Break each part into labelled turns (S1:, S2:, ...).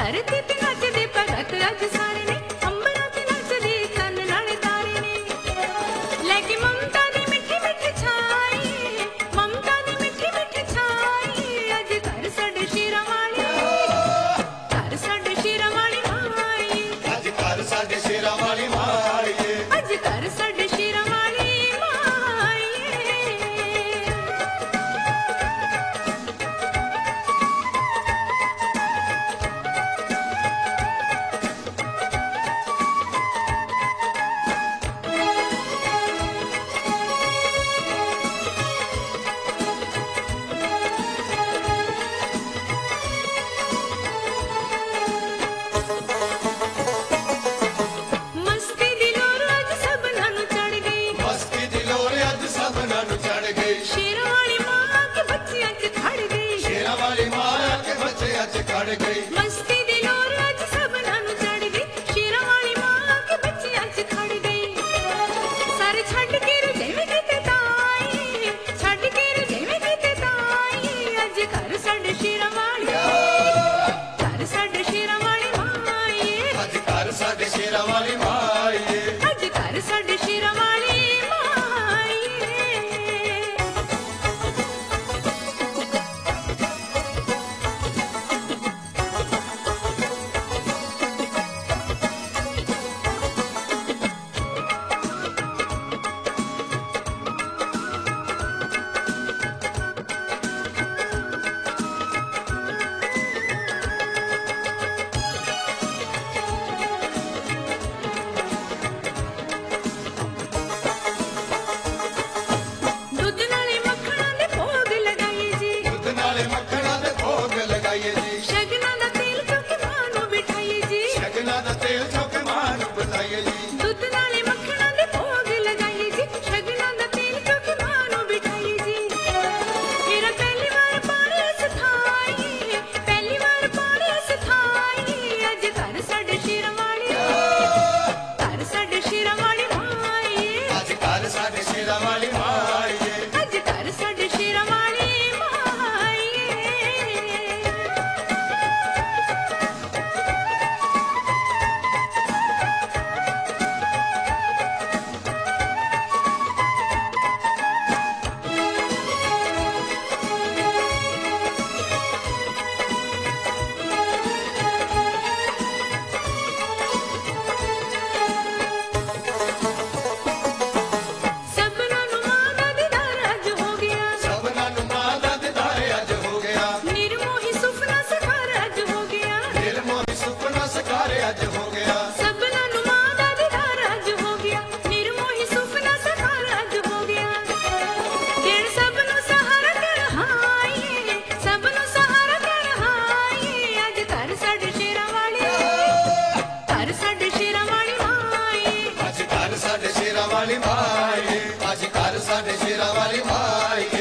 S1: धरती ते नचदे भगत अज सारे ने, अंबरां ते नचदे चंद नाले तारे ने। लैके ममता दी मिठी मिठी छाई, ममता दी मिठी मिठी छाई, अज घर साडे शेरां वाली, घर साडे शेरां वाली माई,
S2: अज घर साडे शेरां वाली माई,
S1: अज घर साडे शेरां वाली माई। मस्ती दी लोर अज सबनां नूं चढ़ गई,
S2: मस्ती दी लोर अज सबनां नूं चढ़ गई,
S1: शेरां वाली मां के बच्चियां च खड़ गई,
S2: शेरां वाली मां के बच्चे अज खड़ गई।
S1: मस्ती दी लोर अज सबनां नूं चढ़ गई, शेरां वाली मां के बच्चियां च खड़ गई। सर छड्ड के रुजेवें किते ताई, छड्ड के रुजेवें किते ताई, अज घर साडे शेरां वाली, घर साडे शेरां वाली माई,
S2: अज घर साडे शेरां वाली माई,
S1: अज घर साडे शेरां वाली माई। दुध नाले मक्खणां दे भोग लगाइए जी,
S2: दुध नाले मक्खणां दे भोग लगाइए जी,
S1: शगनां दा तेल चौके मां नूं बिठाइए जी,
S2: शगनां दा तेल चौके मां नूं बताइए जी।
S1: दुध नाले मक्खणां दे भोग लगाइए जी, शगनां दा तेल चौके मां नूं बिठाइए जी। मेरा पहली बार पारे सथाई, पहली बार पारे सथाई, अज घर साडे शेरां वाली, घर साडे शेरां वाली माई,
S2: अज घर साडे शेरां वाली माई,
S1: अज घर साडे शेरां वाली माई। सबनां नूं मां दा दीदार अज हो गया,
S2: सबनां नूं मां दा दीदार अज हो गया,
S1: निर्मोही सुपना साकार अज हो गया।
S2: निर्मोही सुपना साकार अज हो गया।
S1: सबनां नूं मां दा दीदार अज हो गया, निर्मोही सुपना साकार अज हो गया। किण सब नूं सहारा कर हाई, सब नूं सहारा कर हाई, अज घर साडे शेरां वाली, घर साडे शेरां वाली माई,
S2: अज घर साडे शेरां वाली माई, अज घर साडे शेरां वाली माई,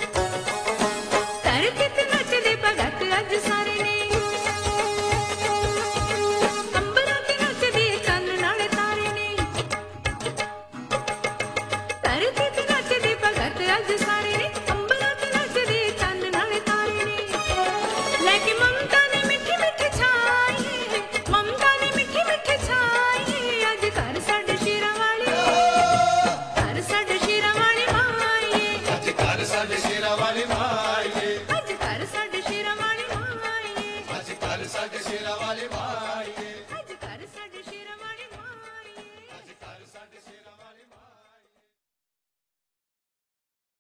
S1: धरती ते नचदे भगत अज सारे ने, अंबरां ते नचदे चंद नाले तारे ने। धरती ते नचदे भगत अज सारे ने, अंबरां ते नचदे चंद नाले तारे ने। लैके ममता दी मिठी मिठी छाई, ममता दी मिठी मिठी छाई, अज घर साडे शेरां वाली, घर साडे शेरां वाली माई,
S2: अज घर साडे शेरां वाली माई।